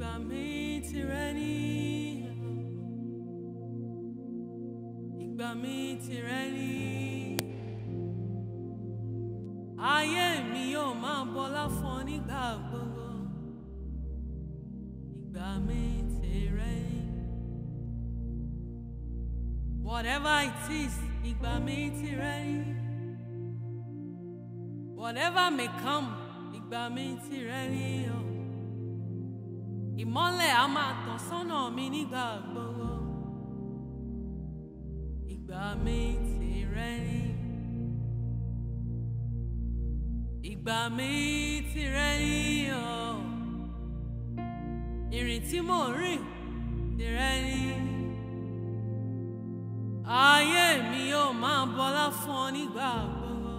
ìgbà mi tìrẹ ni, ìgbà mi tìrẹ ni. Ayé mi yóò máa bọlá fún ọ nígbà gbogbo. Ìgbà mi tìrẹ ni. Whatever it is, ìgbà mi tìrẹ ni. Whatever may come, ìgbà mi tìrẹ ni o. Ìmọ́lẹ̀ á máa tàn sọ́nà mi nígbà gbogbo. Ìgbà mi tìrẹ ni. Ìgbà mi tìrẹ ni o. Ìrìn tí mò ń rìn tìrẹ ni. Ayé mi yóò máa bọlá fún ọ nígbà gbogbo.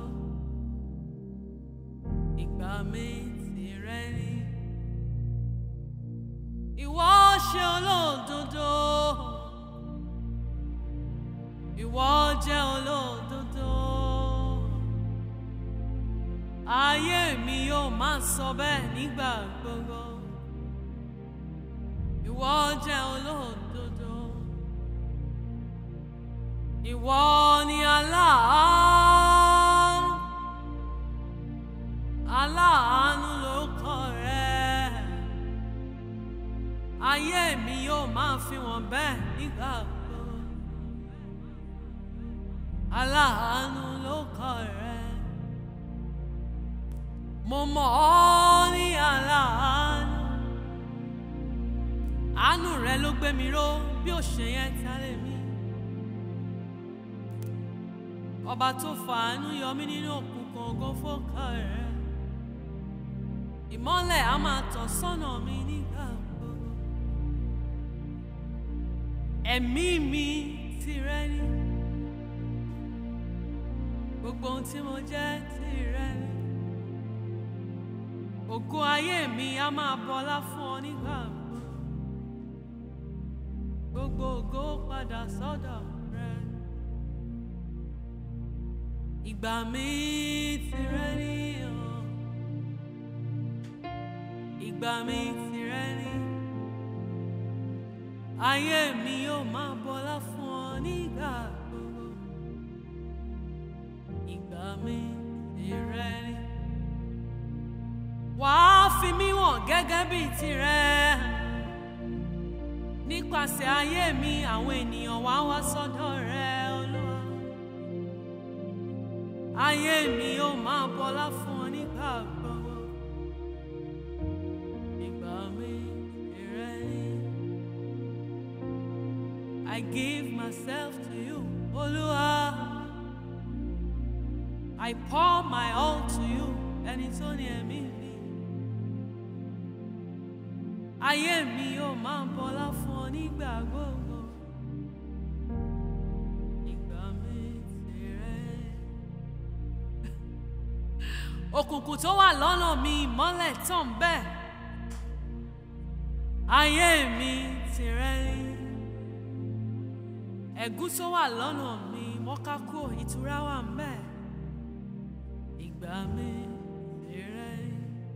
Ìgbà mi tìrẹ ni. Ìwọ ṣe olódodo. Ìwọ jẹ́ olódodo. Ayé mi yóò máa sọ bẹ́ẹ̀ nígbà gbogbo. Ìwọ jẹ́ olódodo. Ìwọ ni aláàánú. Aláàánú lórúkọ rẹ. Ayé mi yóò máa fi wọ́n bẹ́ẹ̀ nígbà gbogbo. Aláàánú lórúkọ rẹ. Mo mọ̀ ọ́ ní aláàánú. Àánú rẹ ló gbé mi ró bí ó ṣe yẹn tálẹ̀ mi. Ọba tó fàánú yọ mí nínú òkùnkùn ògo fọ́kà rẹ. Ìmọ́lẹ̀ á máa tàn sọ́nà mi nígbà gbogbo. Ẹ̀mí mi tìrẹ ni. Gbogbo ohun tí mo jẹ́ tìrẹ ni. Ògo ayé mi á máa bọlá fún ọ nígbà gbogbo. Gbogbo ògo padà sọ́dọ̀ rẹ. Ìgbà mi tìrẹ ni o. Ìgbà mi tìrẹ ni. Ayé mi yóò máa bọlá fún ọ nígbà gbogbo. Ìgbà mi tìrẹ ni. Wàá fi mí wọ̀n gẹ́gẹ́ bí tìrẹ. Nípasẹ̀ ayé mi àwọn ènìyàn wá wá sọ́dọ̀ rẹ Olúwa. Ayé mi yóò máa bọlá fún ọ nígbà gbogbo. Ìgbà mi tìrẹ ni. I give myself to you, Olúwa. I pour my all to you, ẹni tó ní ẹ̀mí mi. Ayé mi yóò máa bọlá fún ọ nígbà gbogbo. Ìgbà mi tìrẹ. Òkùnkùn tó wà lọ́nà mi ìmọ́lẹ̀ tàn bẹ́ẹ̀. Ayé mi tìrẹ ni. Ẹ̀gún tó wà lọ́nà mi mọ́ká kúrò ìtura wà ńbẹ̀. Ìgbà mi tìrẹ ni.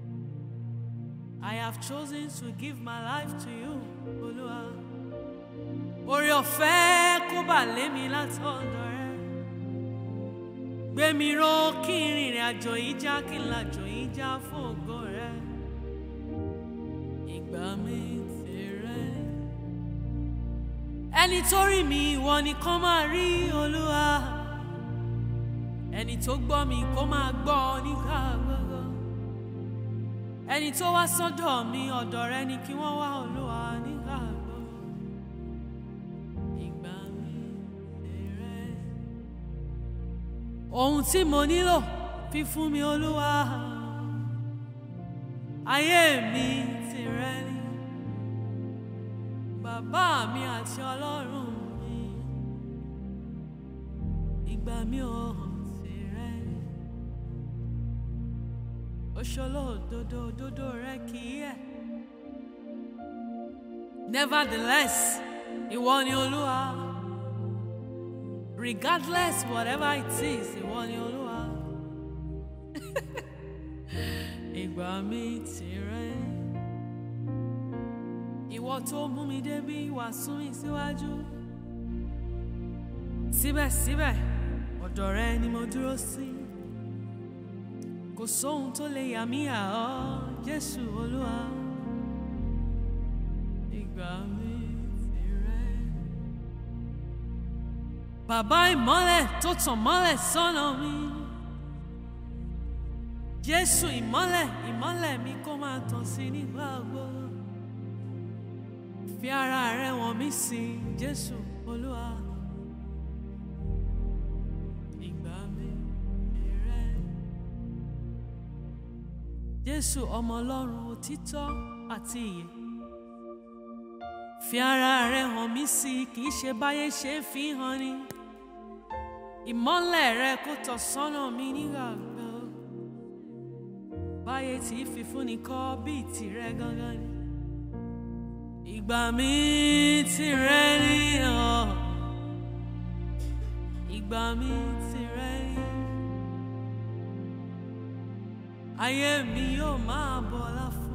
I have chosen to give my life to you, Olúwa. Oore ọ̀fẹ́ kó bà lé mi látọ̀dọ̀ rẹ. Gbé mi ró kí n rìnrìn àjò yìí já, kí n làjò yìí já fún ògo rẹ. Ìgbà mi tìrẹ. Ẹni tó rí mi ìwọ nìkan máa rí, Olúwa. Ẹni tó gbọ́ mi kó máa gbọ́ nígbà gbogbo. Ẹni tó wá sọ́dọ̀ mi ọ̀dọ̀ rẹ ni kí wọ́n wá Olúwa nígbà gbogbo. Ìgbà mi tìrẹ. Ohun tí mo nílò fi fún mi Olúwa. Ayé mi tìrẹ ni. Bàbá mi àti Ọlọ́run mi. Ìgbà mi ò tìrẹ ni. Oṣolódodo òdodo rẹ kì í yẹ̀. Nevertheless, ìwọ ni Olúwa. Regardless whatever it is, ìwọ ni Olúwa. Ìgbà mi tìrẹ. ìwọ tó mú mi débi wá sún mi síwájú. Síbẹ̀síbẹ̀ ọ̀dọ̀ rẹ ni mo dúró sí. Kò sóhun tó lè yà mí yà ọ́, Jésù Olúwa. Ìgbà mi tìrẹ. Bàbá ìmọ́lẹ̀ tó tàn mọ́lẹ̀ sọ́nà mi. Jésù ìmọ́lẹ̀, ìmọ́lẹ̀ mi kó máa tàn sí nígbà gbogbo. Fi ara rẹ wọ̀n mí sí, Jésù Olúwa. Ìgbà mi tìrẹ. Jésù ọmọ Ọlọ́run òtítọ́ àti ìyè. Fi ara rẹ hàn mí sí, kì í ṣe báyé ṣe fi hàn ni. Ìmọ́lẹ̀ rẹ kó tọ̀ sọ́nà mi nígbà gbogbo. Báyé tí fífúnni kọ́ bíi tìrẹ gangan ni. Ìgbà mi tìrẹ ni ọ́. Ìgbà mi tìrẹ ni. Ayé mi yóò máa bọ̀ láfún.